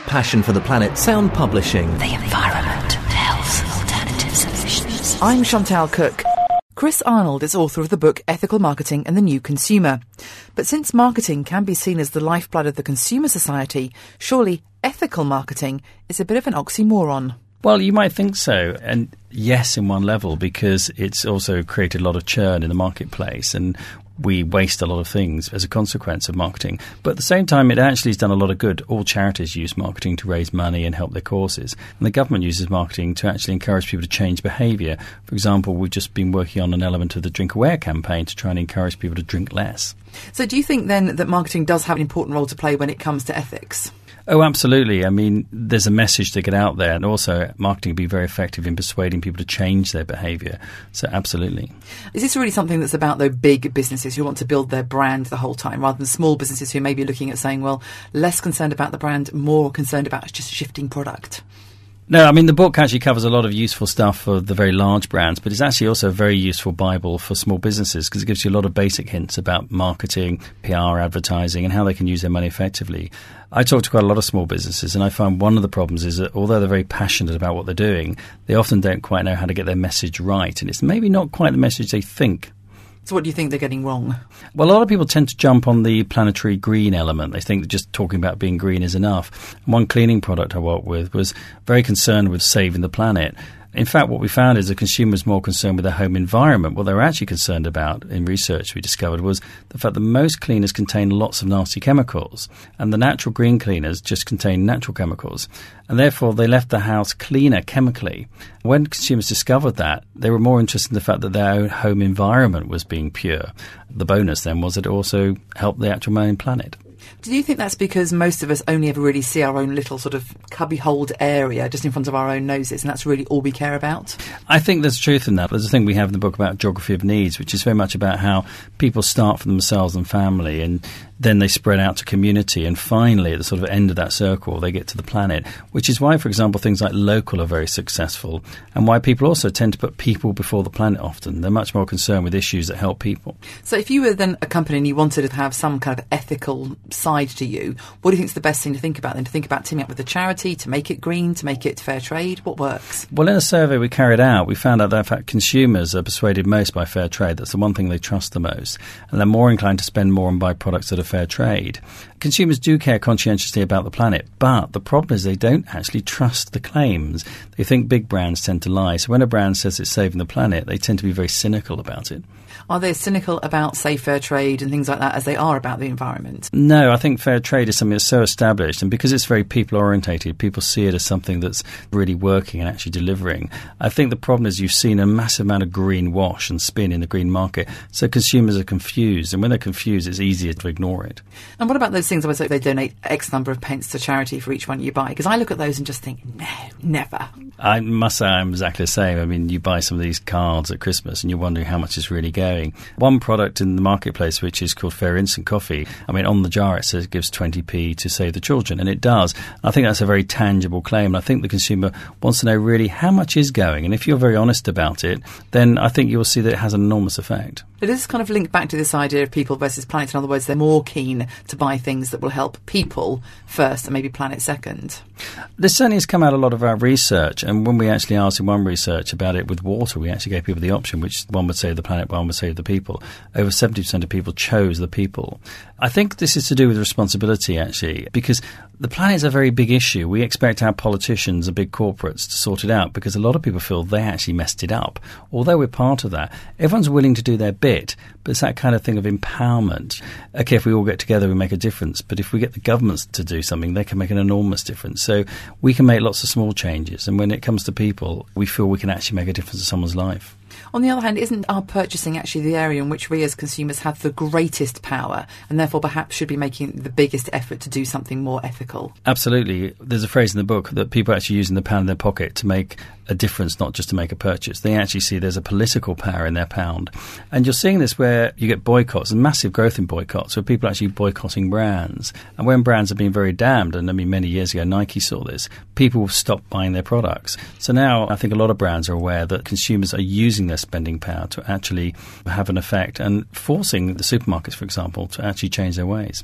passion for the planet, Sound Publishing. The environment, health, alternative solutions. I'm Chantal Cook. Chris Arnold is author of the book Ethical Marketing and the New Consumer. But since marketing can be seen as the lifeblood of the consumer society, surely ethical marketing is a bit of an oxymoron. Well, you might think so. And yes, in one level, because it's also created a lot of churn in the marketplace and we waste a lot of things as a consequence of marketing. But at the same time, it actually has done a lot of good. All charities use marketing to raise money and help their causes. And the government uses marketing to actually encourage people to change behaviour. For example, we've just been working on an element of the Drink Aware campaign to try and encourage people to drink less. So do you think then that marketing does have an important role to play when it comes to ethics? Oh, absolutely. I mean, there's a message to get out there, and also marketing can be very effective in persuading people to change their behaviour. So absolutely. Is this really something that's about the big businesses who want to build their brand the whole time, rather than small businesses who may be looking at saying, well, less concerned about the brand, more concerned about just shifting product? No, I mean, the book actually covers a lot of useful stuff for the very large brands, but it's actually also a very useful Bible for small businesses because it gives you a lot of basic hints about marketing, PR, advertising, and how they can use their money effectively. I talk to quite a lot of small businesses, and I find one of the problems is that although they're very passionate about what they're doing, they often don't quite know how to get their message right, and it's maybe not quite the message they think. So what do you think they're getting wrong? Well, a lot of people tend to jump on the planetary green element. They think that just talking about being green is enough. One cleaning product I worked with was very concerned with saving the planet. In fact, what we found is the consumer is more concerned with their home environment. What they were actually concerned about in research we discovered was the fact that most cleaners contain lots of nasty chemicals, and the natural green cleaners just contain natural chemicals. And therefore, they left the house cleaner chemically. When consumers discovered that, they were more interested in the fact that their own home environment was being pure. The bonus then was it also helped the actual main planet. Do you think that's because most of us only ever really see our own little sort of cubbyholed area just in front of our own noses, and that's really all we care about? I think there's truth in that. There's a thing we have in the book about geography of needs, which is very much about how people start for themselves and family, and then they spread out to community, and finally at the sort of end of that circle they get to the planet, which is why, for example, things like Local are very successful, and why people also tend to put people before the planet often. They're much more concerned with issues that help people. So if you were then a company and you wanted to have some kind of ethical side to you, what do you think is the best thing to think about then? To think about teaming up with a charity, to make it green, to make it fair trade? What works? Well, in a survey we carried out, we found out that in fact consumers are persuaded most by fair trade. That's the one thing they trust the most, and they're more inclined to spend more and buy products that are fair trade. Consumers do care conscientiously about the planet, but the problem is they don't actually trust the claims. They think big brands tend to lie. So when a brand says it's saving the planet, they tend to be very cynical about it. Are they as cynical about, say, fair trade and things like that as they are about the environment? No, I think fair trade is something that's so established, and because it's very people-orientated, people see it as something that's really working and actually delivering. I think the problem is you've seen a massive amount of greenwash and spin in the green market, so consumers are confused, and when they're confused, it's easier to ignore it. And what about those things where they donate X number of pence to charity for each one you buy? Because I look at those and just think, no, never. I must say I'm exactly the same. I mean, you buy some of these cards at Christmas and you're wondering how much is really going. One product in the marketplace, which is called Fair Instant Coffee, I mean, on the jar it says it gives 20p to save the children, and it does. I think that's a very tangible claim, and I think the consumer wants to know really how much is going, and if you're very honest about it, then I think you'll see that it has an enormous effect. It is kind of linked back to this idea of people versus planet. In other words, they're more keen to buy things that will help people first and maybe planet second. This certainly has come out a lot of our research, and when we actually asked in one research about it with water, we actually gave people the option, which one would save the planet, one would save the people. Over 70% of people chose the people. I think this is to do with responsibility, actually, because the planet is a very big issue. We expect our politicians and big corporates to sort it out because a lot of people feel they actually messed it up. Although we're part of that, everyone's willing to do their bit, but it's that kind of thing of empowerment. Okay, if we all get together, we make a difference, but if we get the governments to do something, they can make an enormous difference. So we can make lots of small changes, and when it comes to people, we feel we can actually make a difference in someone's life. On the other hand, isn't our purchasing actually the area in which we as consumers have the greatest power and therefore perhaps should be making the biggest effort to do something more ethical? Absolutely. There's a phrase in the book that people are actually using the pound in their pocket to make a difference, not just to make a purchase. They actually see there's a political power in their pound. And you're seeing this where you get boycotts, and massive growth in boycotts, where people are actually boycotting brands. And when brands have been very damned, and I mean many years ago Nike saw this, people stopped buying their products. So now I think a lot of brands are aware that consumers are using their spending power to actually have an effect and forcing the supermarkets, for example, to actually change their ways.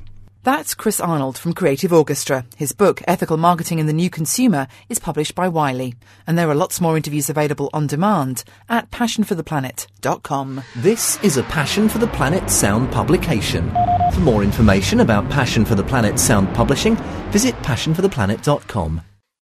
That's Chris Arnold from Creative Orchestra. His book, Ethical Marketing and the New Consumer, is published by Wiley. And there are lots more interviews available on demand at passionfortheplanet.com. This is a Passion for the Planet Sound publication. For more information about Passion for the Planet Sound publishing, visit passionfortheplanet.com.